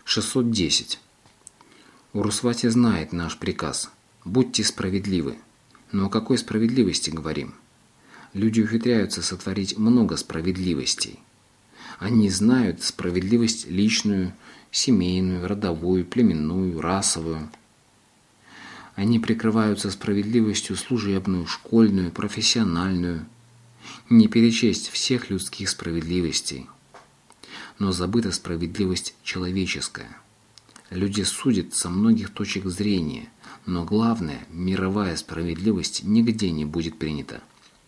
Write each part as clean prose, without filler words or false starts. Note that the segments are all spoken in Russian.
610. Урусвати знает наш приказ. Будьте справедливы. Но о какой справедливости говорим? Люди ухитряются сотворить много справедливостей. Они знают справедливость личную, семейную, родовую, племенную, расовую. Они прикрываются справедливостью служебную, школьную, профессиональную. Не перечесть всех людских справедливостей. Но забыта справедливость человеческая. Люди судят со многих точек зрения, но главное, мировая справедливость нигде не будет принята.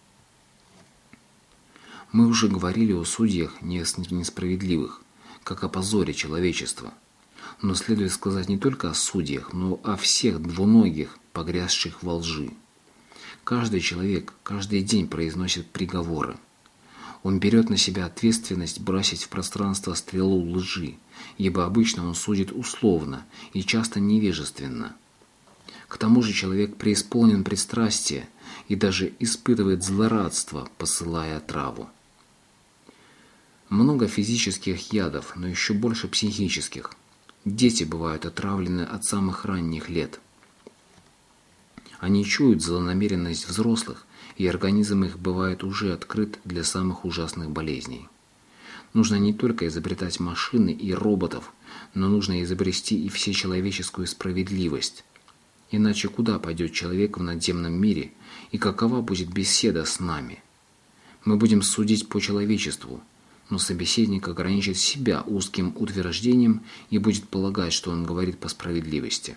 Мы уже говорили о судьях несправедливых, как о позоре человечества. Но следует сказать не только о судьях, но о всех двуногих, погрязших во лжи. Каждый человек каждый день произносит приговоры. Он берет на себя ответственность бросить в пространство стрелу лжи, ибо обычно он судит условно и часто невежественно. К тому же человек преисполнен пристрастия и даже испытывает злорадство, посылая отраву. Много физических ядов, но еще больше психических. Дети бывают отравлены от самых ранних лет. Они чуют злонамеренность взрослых, и организм их бывает уже открыт для самых ужасных болезней. Нужно не только изобретать машины и роботов, но нужно изобрести и всечеловеческую справедливость. Иначе куда пойдет человек в надземном мире, и какова будет беседа с нами? Мы будем судить по человечеству, но собеседник ограничит себя узким утверждением и будет полагать, что он говорит по справедливости.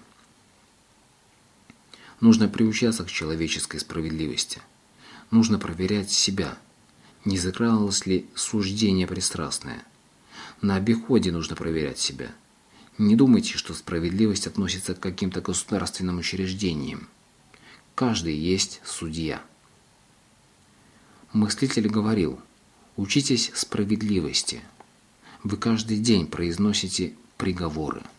Нужно приучаться к человеческой справедливости. Нужно проверять себя, не закралось ли суждение пристрастное. На обиходе нужно проверять себя. Не думайте, что справедливость относится к каким-то государственным учреждениям. Каждый есть судья. Мыслитель говорил: учитесь справедливости. Вы каждый день произносите приговоры.